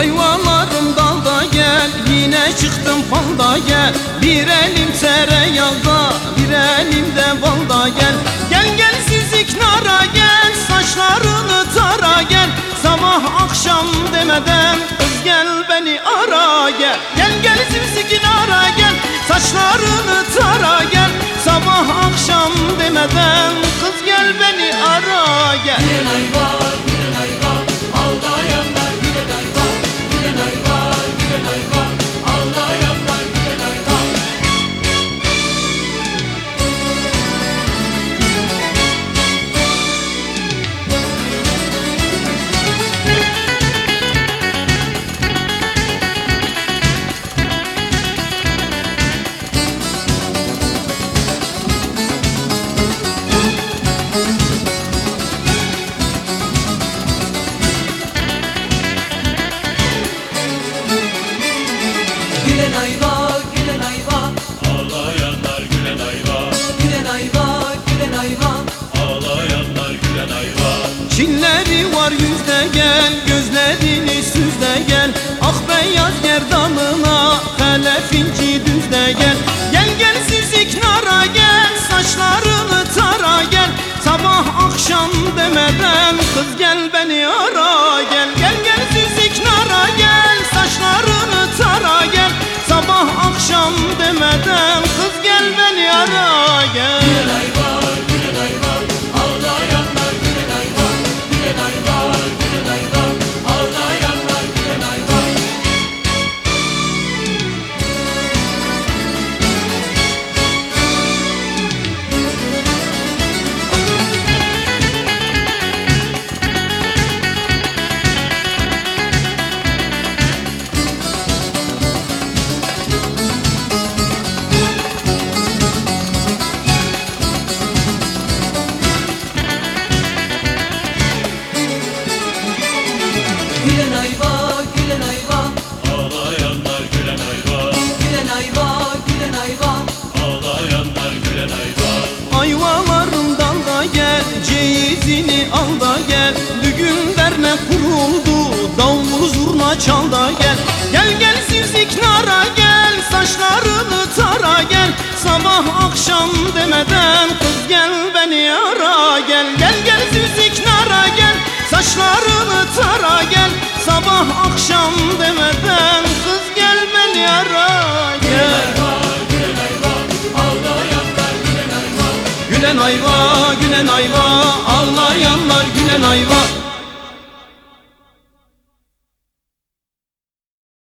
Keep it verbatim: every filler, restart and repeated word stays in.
Ayvalarım dalda gel, yine çıktım falda gel. Bir elim tereyağda, bir elimde balda gel. Gel gel sizik nara gel, saçlarını tara gel. Sabah akşam demeden kız gel beni ara gel. Gel gel sizik nara gel, saçlarını tara gel. Sabah akşam demeden kız gel beni ara gel. Gülen ayva, gülen ayva, ağlayanlar gülen ayva. Gülen ayva, gülen ayva, ağlayanlar gülen ayva. Gülen ayva, gülen ayva, Ağlayanlar gülen ayva, gülen ayva, gülen ayva. ağlayanlar gülen ayva. Çilleri var yüzde gel, gözlerini süzde gel. Ah beyaz gerdanına, helef inci düzde gel. Gel gel sizik nara gel, saçlarını tara gel. Sabah akşam demeden kız gel beni ara gel. Gel gel sizik nara gel, saçlarını tara gel. Sabah akşam demeden kız gel beni ara gel. Gülen ayva, gülen ayva, ağlayanlar gülen ayva. Gülen ayva, gülen ayva, ağlayanlar gülen ayva. Gülen ayva, gülen ayva, Ağlayanlar gülen ayva, gülen ayva, gülen ayva. ağlayanlar gülen ayva. Ayvalarımdan da gel, ceyizini al da gel. Düğün dernek kuruldu, davul zurna çal da gel. Gel gel sizik nara gel, saçlarını tara gel. Sabah akşam demeden kız gel beni ara gel. Gel gel sizik nara gel, saçlarını tara gel. Sabah akşam demeden kız gel beni ara gel. Gülen ayva, ağlayanlar gülen ayva. Gülen ayva, gülen ayva, ağlayanlar gülen ayva.